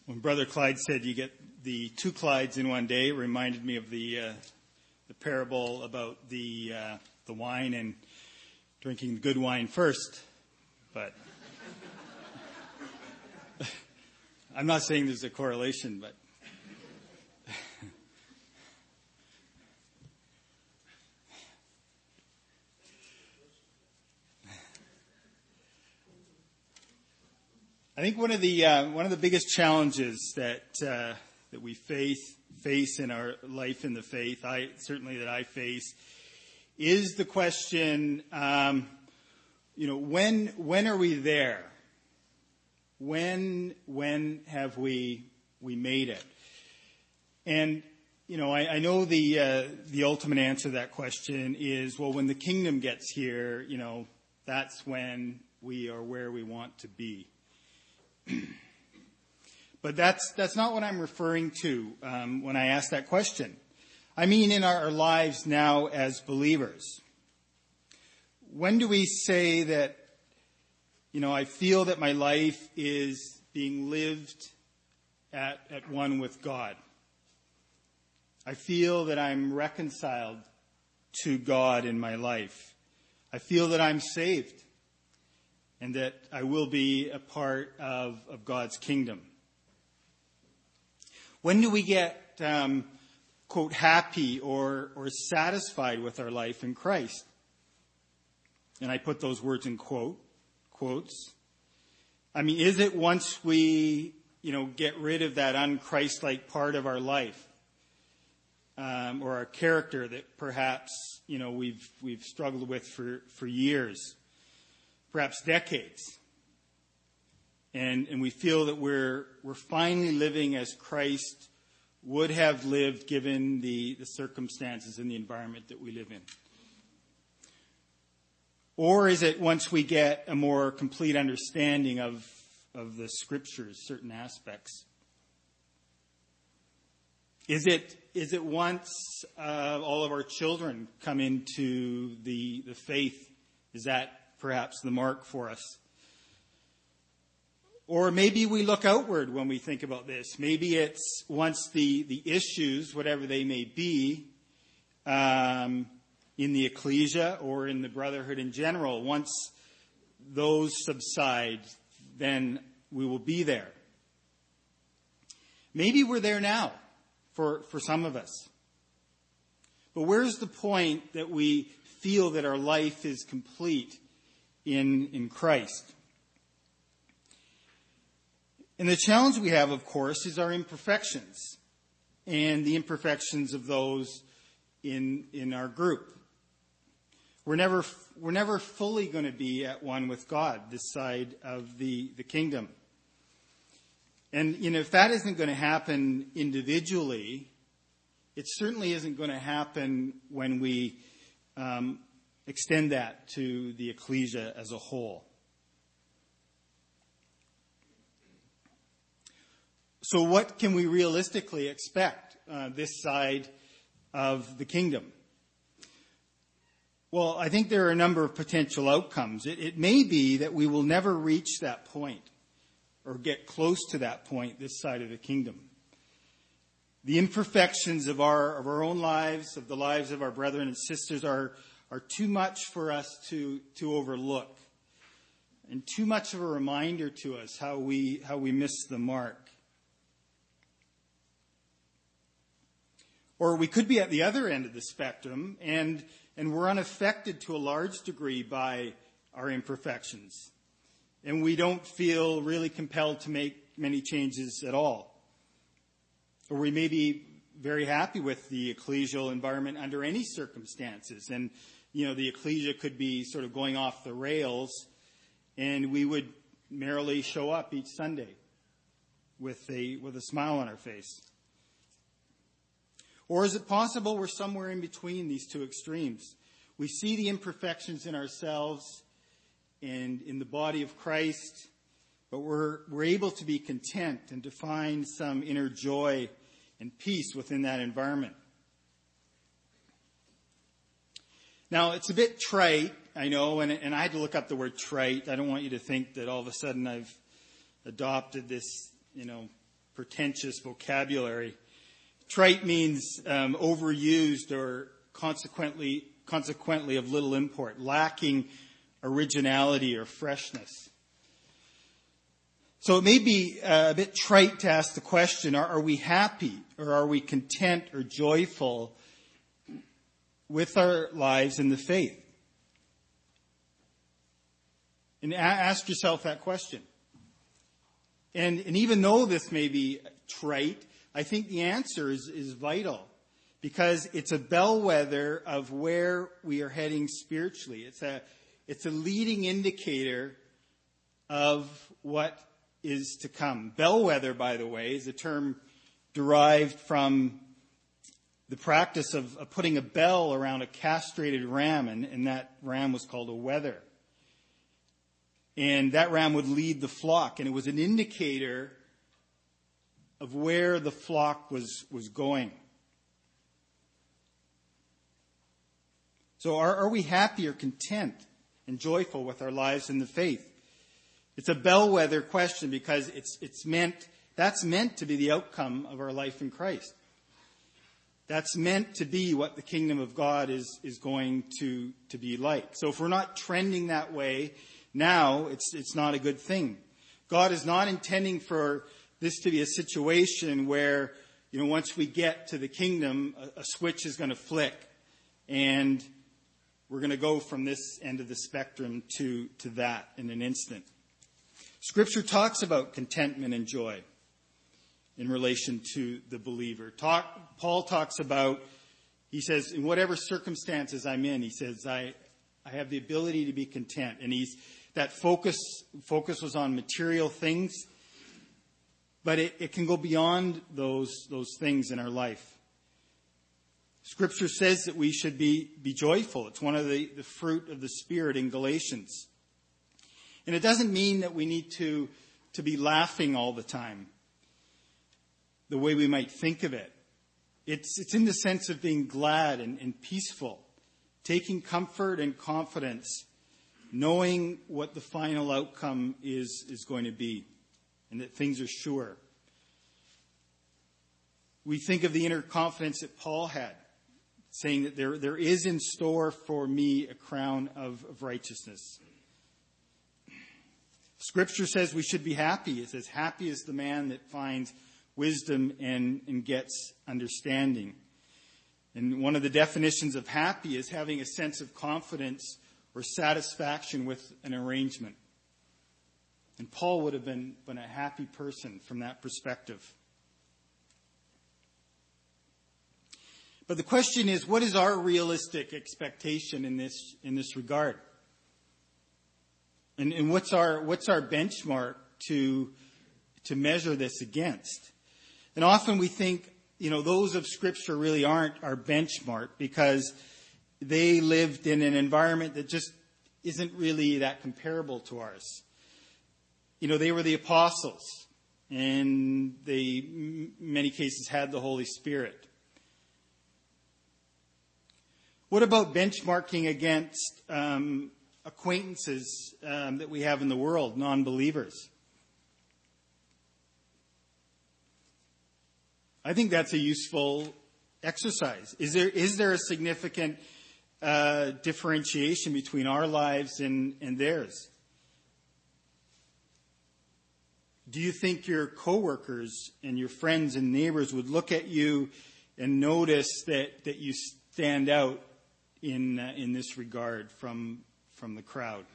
When Brother Clyde said you get the two Clydes in one day, it reminded me of the parable about the wine and drinking the good wine first. But I'm not saying there's a correlation, but I think one of the biggest challenges that we face in our life in the faith, I face, is the question, when are we there? When have we made it? And I know the ultimate answer to that question is, well, when the kingdom gets here, that's when we are where we want to be. But that's not what I'm referring to when I ask that question. I mean in our lives now as believers. When do we say that, I feel that my life is being lived at one with God? I feel that I'm reconciled to God in my life. I feel that I'm saved and that I will be a part of God's kingdom. When do we get, quote, happy or satisfied with our life in Christ? And I put those words in quotes. I mean, is it once we, get rid of that un-Christ-like part of our life, or our character that perhaps, we've struggled with for years, perhaps decades, and we feel that we're finally living as Christ would have lived given the circumstances and the environment that we live in? Or is it once we get a more complete understanding of the scriptures, certain aspects? Is it once all of our children come into the faith? Is that perhaps the mark for us? Or maybe we look outward when we think about this. Maybe it's once the issues, whatever they may be, in the ecclesia or in the brotherhood in general, once those subside, then we will be there. Maybe we're there now for some of us. But where's the point that we feel that our life is complete in Christ? And the challenge we have, of course, is our imperfections and the imperfections of those in our group. We're never fully going to be at one with God this side of the kingdom. And if that isn't going to happen individually, it certainly isn't going to happen when we extend that to the ecclesia as a whole. So what can we realistically expect this side of the kingdom? Well, I think there are a number of potential outcomes. It may be that we will never reach that point or get close to that point this side of the kingdom. The imperfections of our own lives, of the lives of our brethren and sisters are too much for us to overlook, and too much of a reminder to us how we miss the mark. Or we could be at the other end of the spectrum, and we're unaffected to a large degree by our imperfections. And we don't feel really compelled to make many changes at all. Or we may be very happy with the ecclesial environment under any circumstances. And, the ecclesia could be sort of going off the rails, and we would merrily show up each Sunday with a smile on our face. Or is it possible we're somewhere in between these two extremes? We see the imperfections in ourselves and in the body of Christ, but we're able to be content and to find some inner joy and peace within that environment. Now, it's a bit trite, I know, and I had to look up the word trite. I don't want you to think that all of a sudden I've adopted this, pretentious vocabulary. Trite means overused or consequently of little import, lacking originality or freshness. So it may be a bit trite to ask the question, are we happy or are we content or joyful with our lives in the faith? And ask yourself that question. And even though this may be trite, I think the answer is vital, because it's a bellwether of where we are heading spiritually. It's a leading indicator of what is to come. Bellwether, by the way, is a term derived from the practice of putting a bell around a castrated ram, and that ram was called a wether. And that ram would lead the flock, and it was an indicator of where the flock was going. So are we happy or content and joyful with our lives in the faith? It's a bellwether question because that's meant to be the outcome of our life in Christ. That's meant to be what the kingdom of God is going to be like. So if we're not trending that way now, it's not a good thing. God is not intending for this to be a situation where, once we get to the kingdom, a switch is going to flick and we're going to go from this end of the spectrum to that in an instant. Scripture talks about contentment and joy in relation to the believer. Paul talks about, he says, in whatever circumstances I'm in, he says, I have the ability to be content. And that focus was on material things, but it can go beyond those things in our life. Scripture says that we should be joyful. It's one of the fruit of the Spirit in Galatians. And it doesn't mean that we need to be laughing all the time, the way we might think of it. It's in the sense of being glad and peaceful, taking comfort and confidence, knowing what the final outcome is going to be, and that things are sure. We think of the inner confidence that Paul had, saying that there is in store for me a crown of righteousness. Scripture says we should be happy. It says, happy is the man that finds wisdom and gets understanding. And one of the definitions of happy is having a sense of confidence or satisfaction with an arrangement. And Paul would have been a happy person from that perspective. But the question is, what is our realistic expectation in this regard? And what's our benchmark to measure this against? And often we think, those of Scripture really aren't our benchmark because they lived in an environment that just isn't really that comparable to ours. They were the apostles, and they, in many cases, had the Holy Spirit. What about benchmarking against acquaintances that we have in the world, non-believers? I think that's a useful exercise. Is there a significant differentiation between our lives and theirs? Do you think your coworkers and your friends and neighbors would look at you and notice that you stand out in this regard from the crowd?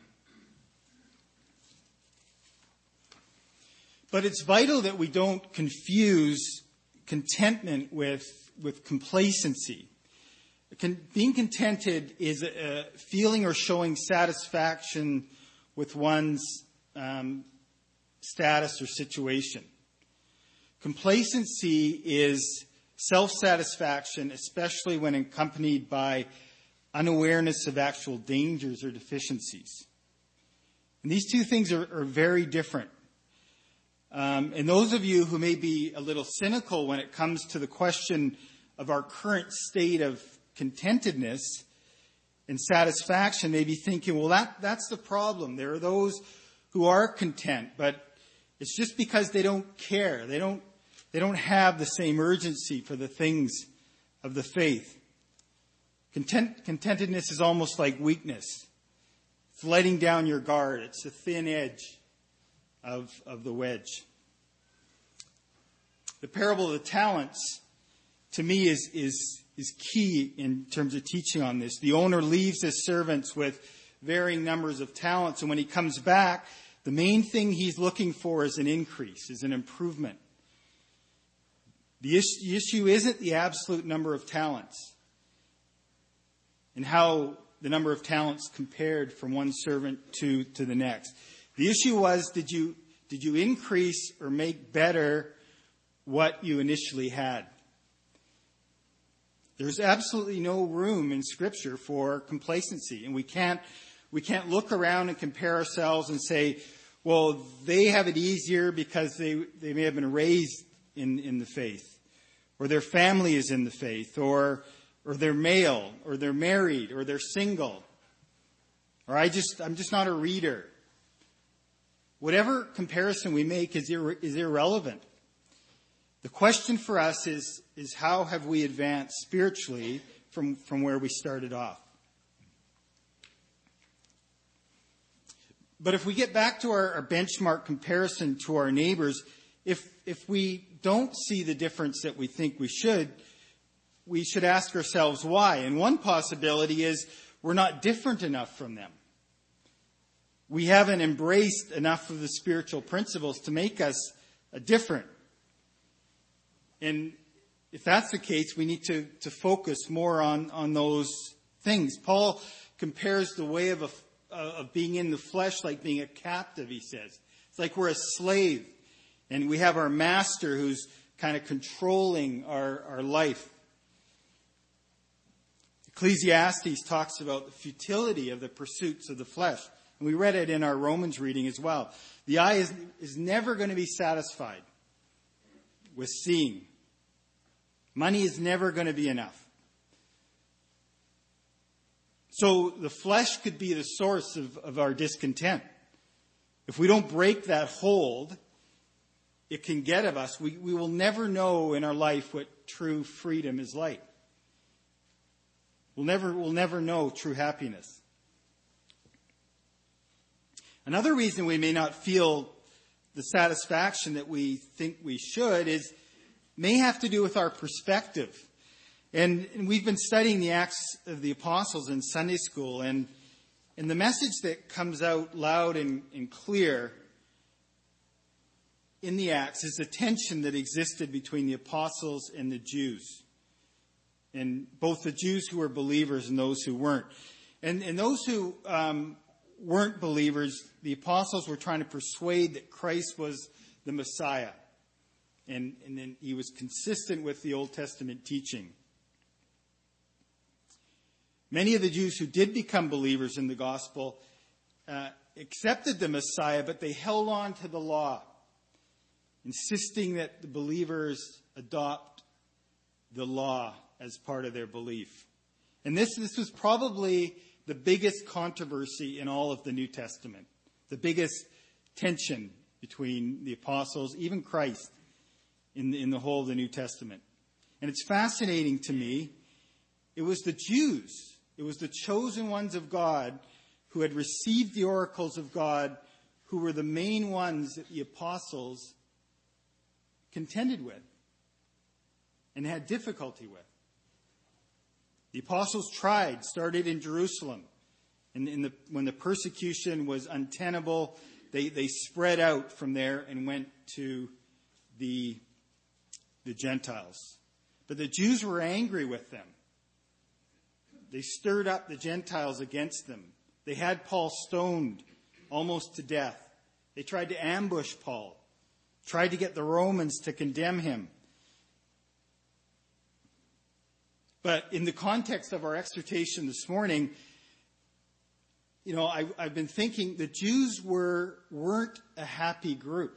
But it's vital that we don't confuse contentment with complacency. Being contented is a feeling or showing satisfaction with one's status or situation. Complacency is self-satisfaction, especially when accompanied by unawareness of actual dangers or deficiencies. And these two things are very different. And those of you who may be a little cynical when it comes to the question of our current state of contentedness and satisfaction may be thinking, well, that's the problem. There are those who are content, but it's just because they don't care. They don't They don't have the same urgency for the things of the faith. Contentedness is almost like weakness. It's letting down your guard. It's the thin edge of the wedge. The parable of the talents, to me, is key in terms of teaching on this. The owner leaves his servants with varying numbers of talents, and when he comes back, the main thing he's looking for is an increase, is an improvement. The issue isn't the absolute number of talents and how the number of talents compared from one servant to the next. The issue was, did you increase or make better what you initially had? There's absolutely no room in Scripture for complacency, and we can't look around and compare ourselves and say, well, they have it easier because they may have been raised in the faith, or their family is in the faith, or they're male, or they're married, or they're single, or I'm just not a reader. Whatever comparison we make is irrelevant. The question for us is how have we advanced spiritually from where we started off? But if we get back to our benchmark comparison to our neighbors, if we don't see the difference that we think we should ask ourselves why. And one possibility is we're not different enough from them. We haven't embraced enough of the spiritual principles to make us different. And if that's the case, we need to focus more on those things. Paul compares the way of being in the flesh like being a captive, he says. It's like we're a slave, and we have our master who's kind of controlling our life. Ecclesiastes talks about the futility of the pursuits of the flesh. And we read it in our Romans reading as well. The eye is never going to be satisfied with seeing. Money is never going to be enough. So the flesh could be the source of our discontent. If we don't break that hold, it can get of us. We will never know in our life what true freedom is like. We'll never know true happiness. Another reason we may not feel the satisfaction that we think we should may have to do with our perspective. And we've been studying the Acts of the Apostles in Sunday school, and the message that comes out loud and clear in the Acts is the tension that existed between the apostles and the Jews. And both the Jews who were believers and those who weren't. And those who weren't believers, the apostles were trying to persuade that Christ was the Messiah. And then he was consistent with the Old Testament teaching. Many of the Jews who did become believers in the gospel accepted the Messiah, but they held on to the law, insisting that the believers adopt the law as part of their belief. And this was probably the biggest controversy in all of the New Testament, the biggest tension between the apostles, even Christ, in the whole of the New Testament. And it's fascinating to me, it was the Jews, it was the chosen ones of God who had received the oracles of God, who were the main ones that the apostles contended with and had difficulty with. The apostles started in Jerusalem. And when the persecution was untenable, they spread out from there and went to the Gentiles. But the Jews were angry with them. They stirred up the Gentiles against them. They had Paul stoned almost to death. They tried to ambush Paul, tried to get the Romans to condemn him. But in the context of our exhortation this morning, I've been thinking the Jews weren't a happy group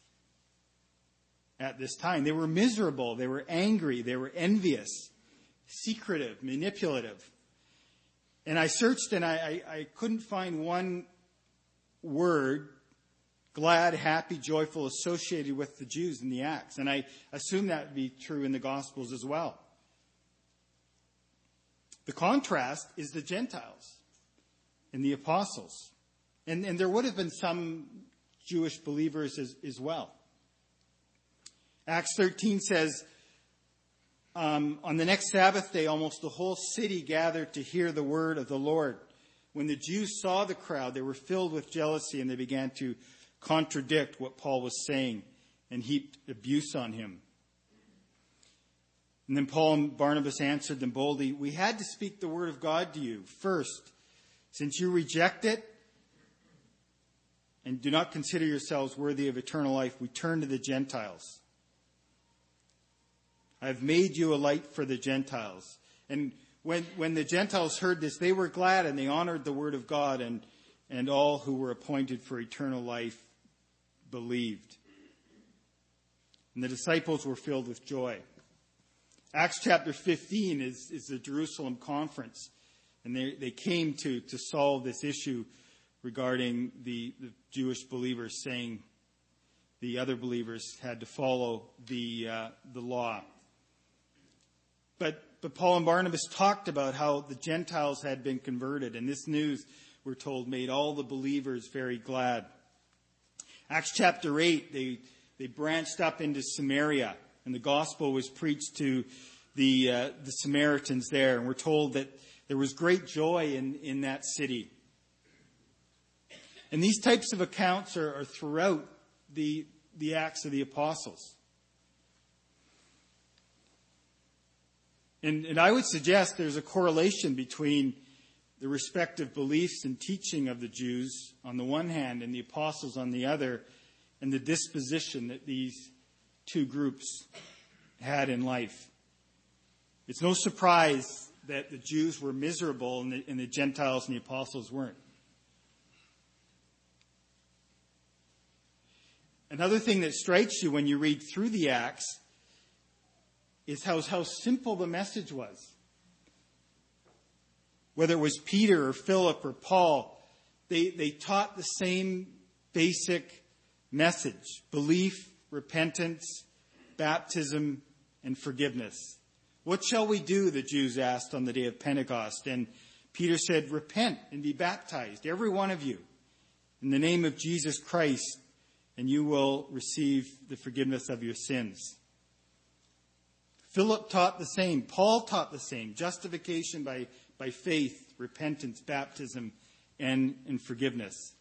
at this time. They were miserable. They were angry. They were envious, secretive, manipulative. And I searched and I couldn't find one word glad, happy, joyful, associated with the Jews in the Acts. And I assume that would be true in the Gospels as well. The contrast is the Gentiles and the apostles. And there would have been some Jewish believers as well. Acts 13 says, on the next Sabbath day, almost the whole city gathered to hear the word of the Lord. When the Jews saw the crowd, they were filled with jealousy, and they began to contradict what Paul was saying and heaped abuse on him. And then Paul and Barnabas answered them boldly, "We had to speak the word of God to you first. Since you reject it and do not consider yourselves worthy of eternal life, we turn to the Gentiles. I have made you a light for the Gentiles." And when the Gentiles heard this, they were glad, and they honored the word of God, and all who were appointed for eternal life believed. And the disciples were filled with joy. Acts chapter 15 is the Jerusalem conference, and they came to solve this issue regarding the Jewish believers, saying the other believers had to follow the law. But Paul and Barnabas talked about how the Gentiles had been converted, and this news, we're told, made all the believers very glad. Acts chapter 8, they branched up into Samaria, and the gospel was preached to the Samaritans there, and we're told that there was great joy in that city. And these types of accounts are throughout the Acts of the Apostles. And I would suggest there's a correlation between the respective beliefs and teaching of the Jews on the one hand and the apostles on the other, and the disposition that these two groups had in life. It's no surprise that the Jews were miserable and the Gentiles and the apostles weren't. Another thing that strikes you when you read through the Acts is how simple the message was. Whether it was Peter or Philip or Paul, they taught the same basic message: belief, repentance, baptism, and forgiveness. "What shall we do?" the Jews asked on the day of Pentecost. And Peter said, "Repent and be baptized, every one of you, in the name of Jesus Christ, and you will receive the forgiveness of your sins." Philip taught the same. Paul taught the same. Justification by faith, repentance, baptism, and forgiveness.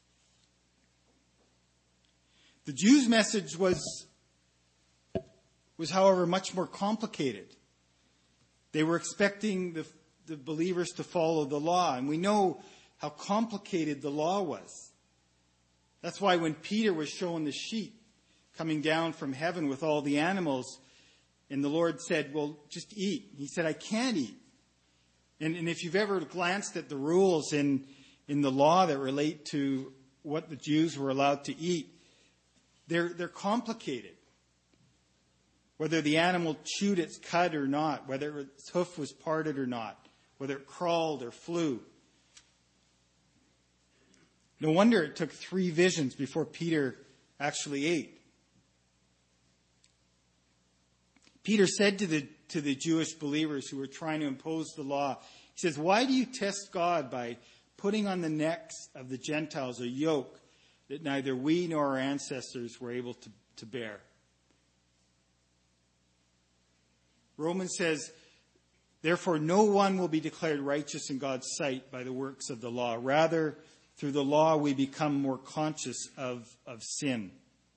The Jews' message was, however, much more complicated. They were expecting the believers to follow the law, and we know how complicated the law was. That's why when Peter was shown the sheep coming down from heaven with all the animals, and the Lord said, "Well, just eat." He said, "I can't eat." And if you've ever glanced at the rules in the law that relate to what the Jews were allowed to eat, they're complicated. Whether the animal chewed its cud or not, whether its hoof was parted or not, whether it crawled or flew. No wonder it took 3 visions before Peter actually ate. Peter said to the Jewish believers who were trying to impose the law, he says, "Why do you test God by putting on the necks of the Gentiles a yoke that neither we nor our ancestors were able to bear?" Romans says, "Therefore no one will be declared righteous in God's sight by the works of the law. Rather, through the law we become more conscious of sin."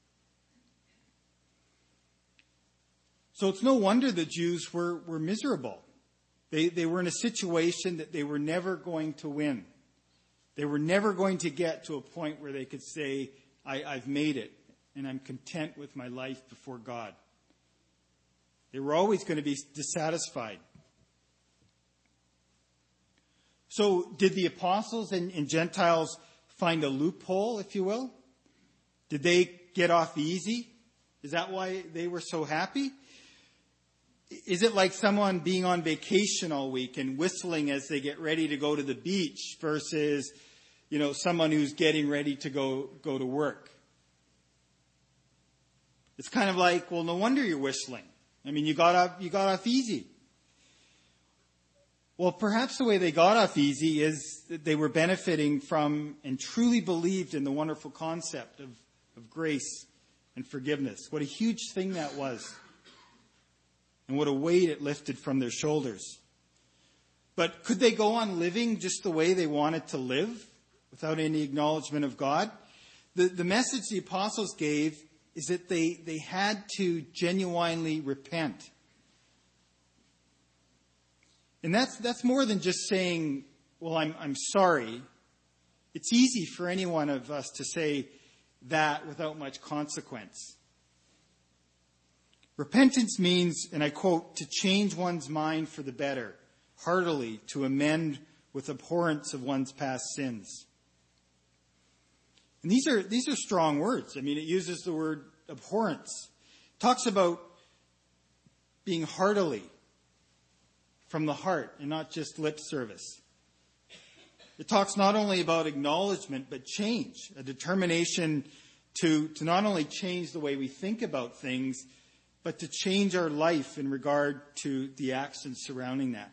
So it's no wonder the Jews were miserable. They were in a situation that they were never going to win. They were never going to get to a point where they could say, I've made it, and I'm content with my life before God. They were always going to be dissatisfied. So did the apostles and Gentiles find a loophole, if you will? Did they get off easy? Is that why they were so happy? Is it like someone being on vacation all week and whistling as they get ready to go to the beach versus, someone who's getting ready to go to work? It's kind of like, well, no wonder you're whistling. I mean, you got off easy. Well, perhaps the way they got off easy is that they were benefiting from and truly believed in the wonderful concept of grace and forgiveness. What a huge thing that was. And what a weight it lifted from their shoulders. But could they go on living just the way they wanted to live without any acknowledgement of God? The message the apostles gave is that they had to genuinely repent. And that's more than just saying, well, I'm sorry. It's easy for any one of us to say that without much consequence. Repentance means, and I quote, to change one's mind for the better, heartily, to amend with abhorrence of one's past sins. And these are strong words. I mean, it uses the word abhorrence. It talks about being heartily, from the heart, and not just lip service. It talks not only about acknowledgement, but change, a determination to not only change the way we think about things, but to change our life in regard to the actions surrounding that.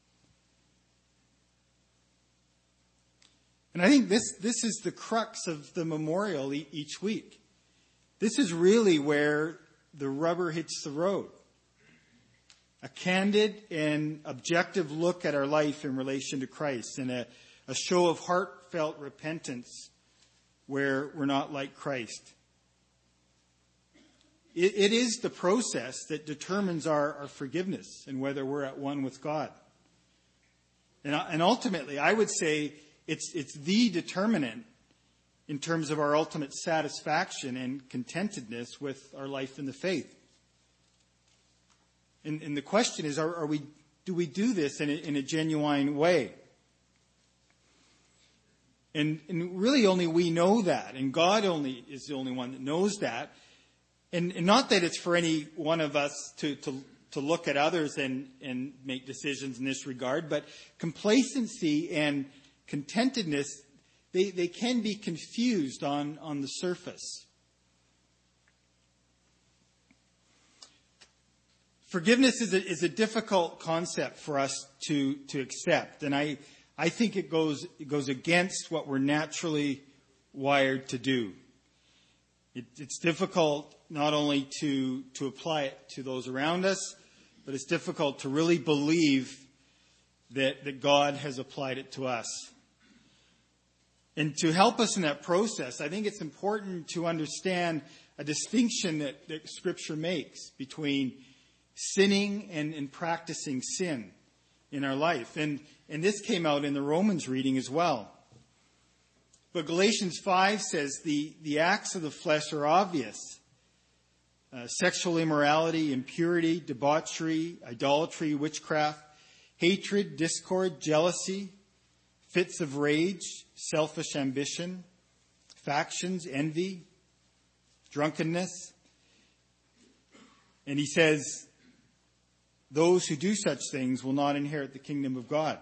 And I think this is the crux of the memorial each week. This is really where the rubber hits the road. A candid and objective look at our life in relation to Christ, and a show of heartfelt repentance where we're not like Christ. It is the process that determines our forgiveness and whether we're at one with God. And ultimately, I would say it's the determinant in terms of our ultimate satisfaction and contentedness with our life in the faith. And the question is, do we do this in a genuine way? And really only we know that, and God only is the only one that knows that. And not that it's for any one of us to look at others and make decisions in this regard, but complacency and contentedness, they can be confused on the surface. Forgiveness is a difficult concept for us to accept, and I think it goes against what we're naturally wired to do. It's difficult not only to apply it to those around us, but it's difficult to really believe that God has applied it to us. And to help us in that process, I think it's important to understand a distinction that Scripture makes between sinning and practicing sin in our life. And this came out in the Romans reading as well. But Galatians 5 says the acts of the flesh are obvious. Sexual immorality, impurity, debauchery, idolatry, witchcraft, hatred, discord, jealousy, fits of rage, selfish ambition, factions, envy, drunkenness. And he says, those who do such things will not inherit the kingdom of God.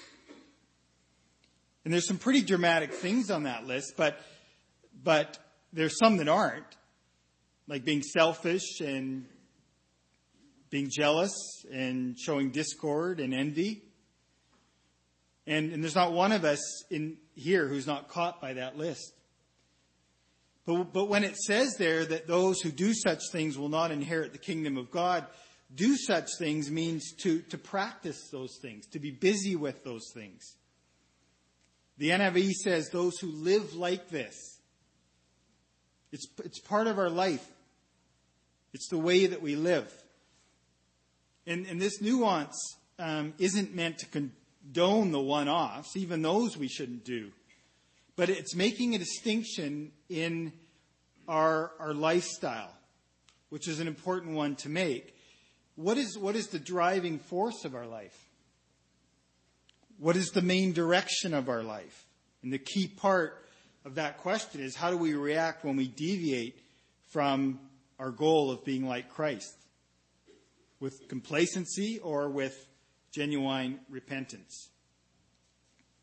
And there's some pretty dramatic things on that list, but there's some that aren't, like being selfish and being jealous and showing discord and envy. And there's not one of us in here who's not caught by that list. But when it says there that those who do such things will not inherit the kingdom of God, do such things means to practice those things, to be busy with those things. The NIV says those who live like this. It's part of our life. It's the way that we live. And this nuance isn't meant to condone the one-offs. Even those we shouldn't do. But it's making a distinction in our lifestyle, which is an important one to make. What is the driving force of our life? What is the main direction of our life? And the key part of that question is, how do we react when we deviate from our goal of being like Christ? With complacency or with genuine repentance?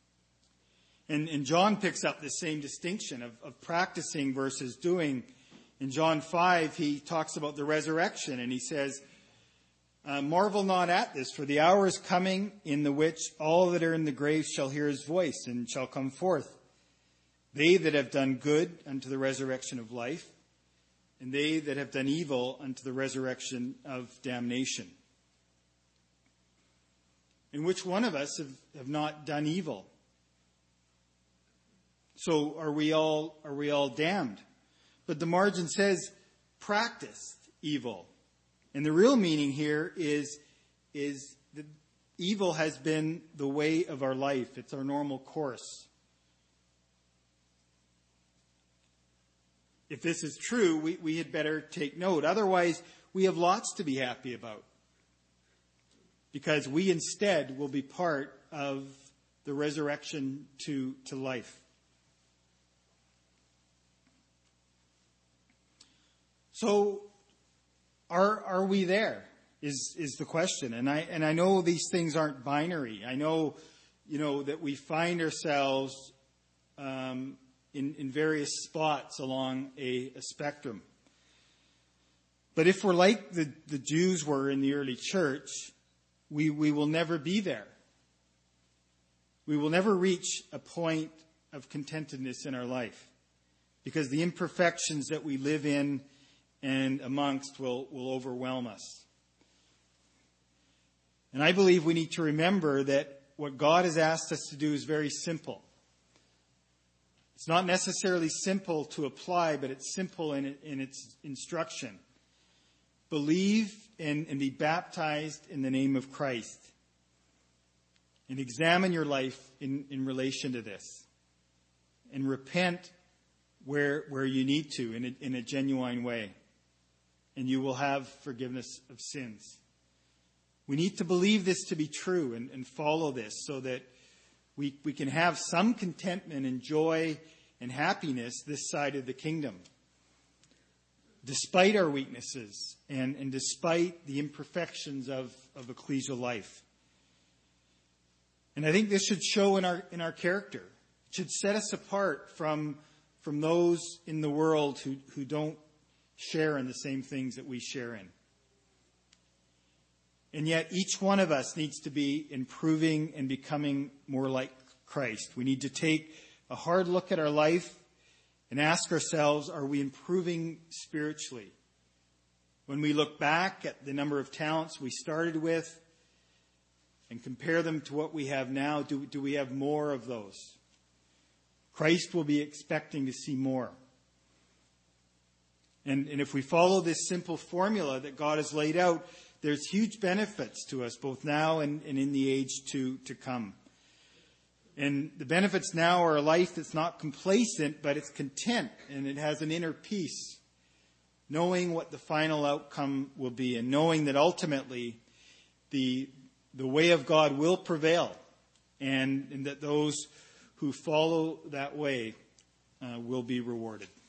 And John picks up the same distinction of practicing versus doing In John 5, he talks about the resurrection, and he says, marvel not at this, for the hour is coming in the which all that are in the grave shall hear his voice, and shall come forth. They that have done good unto the resurrection of life, and they that have done evil unto the resurrection of damnation. And which one of us have not done evil? So are we all damned? But the margin says, practiced evil. And the real meaning here is that evil has been the way of our life. It's our normal course. If this is true, we had better take note. Otherwise, we have lots to be happy about. Because we instead will be part of the resurrection to life. So, are we there? Is the question. And I know these things aren't binary. I know, that we find ourselves in various spots along a spectrum. But if we're like the Jews were in the early church, we will never be there. We will never reach a point of contentedness in our life, because the imperfections that we live in and amongst will overwhelm us. And I believe we need to remember that what God has asked us to do is very simple. It's not necessarily simple to apply, but it's simple in its instruction. Believe and be baptized in the name of Christ. And examine your life in relation to this. And repent where you need to in a genuine way. And you will have forgiveness of sins. We need to believe this to be true and follow this so that we can have some contentment and joy and happiness this side of the kingdom, despite our weaknesses and despite the imperfections of ecclesial life. And I think this should show in our character. It should set us apart from those in the world who don't share in the same things that we share in. And yet each one of us needs to be improving and becoming more like Christ. We need to take a hard look at our life and ask ourselves, are we improving spiritually? When we look back at the number of talents we started with and compare them to what we have now, do we have more of those? Christ will be expecting to see more. And if we follow this simple formula that God has laid out, there's huge benefits to us both now and in the age to come. And the benefits now are a life that's not complacent, but it's content, and it has an inner peace, knowing what the final outcome will be, and knowing that ultimately the way of God will prevail, and that those who follow that way will be rewarded.